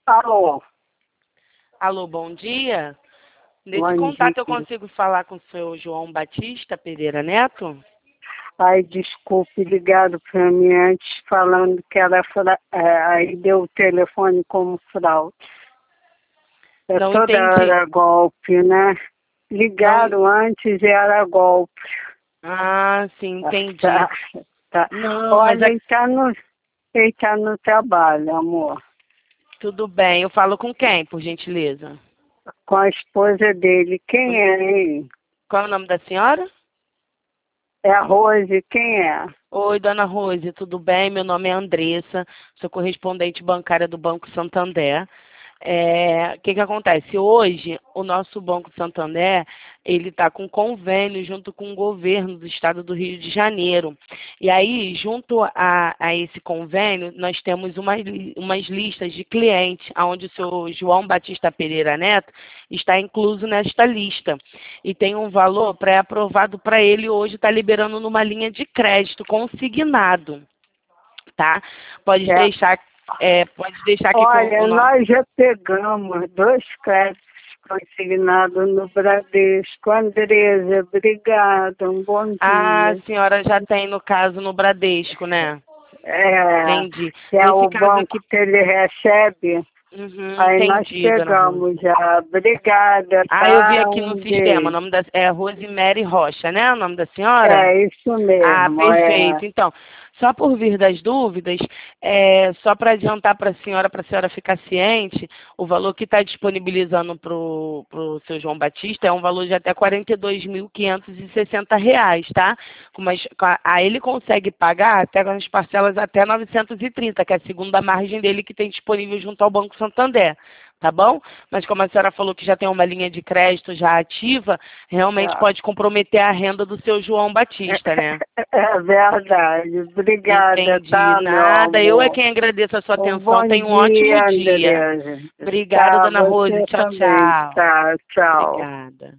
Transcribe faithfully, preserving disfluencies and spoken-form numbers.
Alô, Alô, bom dia. Nesse bom contato dia. eu consigo falar com o seu João Batista Pereira Neto? Ai, desculpe, ligado para mim antes falando que era fra... é, aí deu o telefone como fraude. É Não toda entendi. hora golpe, né? Não... Ligaram antes e era golpe. Ah, sim, entendi. Tá, tá. Não, mas Olha, é... ele tá no, ele tá no trabalho, amor. tudo bem. Eu falo com quem, por gentileza? Com a esposa dele. Quem é, hein? Qual é o nome da senhora? É a Rose, quem é? Oi, dona Rose, tudo bem? Meu nome é Andressa, sou correspondente bancária do Banco Santander. É, o que que acontece? Hoje, o nosso Banco Santander, ele está com convênio junto com o governo do estado do Rio de Janeiro. E aí, junto a, a esse convênio, nós temos umas, li- umas listas de clientes, onde o senhor João Batista Pereira Neto está incluso nesta lista. E tem um valor pré-aprovado para ele hoje, está liberando numa linha de crédito consignado, tá? Pode É. deixar, é, pode deixar aqui com o Olha, nosso... nós já pegamos dois créditos consignados no Bradesco. Andresa, obrigada, um bom Ah, dia. a senhora já tem, no caso, no Bradesco, né? É, Entendi. que é Nesse o caso banco aqui... que ele recebe, Uhum, aí nós entendi, dona Rose. pegamos já. Obrigada, Ah, eu vi tá? aqui no Um sistema, o beijo. nome da... É Rosemary Rocha, né? O nome da senhora? É isso Ah, mesmo, é. perfeito. Então, só por vir das dúvidas, é, só para adiantar para a senhora, para a senhora ficar ciente, o valor que está disponibilizando para o seu João Batista é um valor de até quarenta e dois mil quinhentos e sessenta reais, tá? Mas com a- aí ele consegue pagar até com as parcelas até novecentos e trinta, que é a segunda margem dele que tem disponível junto ao Banco Santander. Tá bom? Mas como a senhora falou que já tem uma linha de crédito já ativa, realmente Tá. pode comprometer a renda do seu João Batista, né? É verdade. Obrigada, Entendi. tá, meu Nada. Eu é amor? quem agradeço a sua Um atenção. bom Tenha um ótimo dia, dia. Andresa. Obrigada, Tá, dona Rose. você Tchau, também. tchau. Tá, tchau. Obrigada.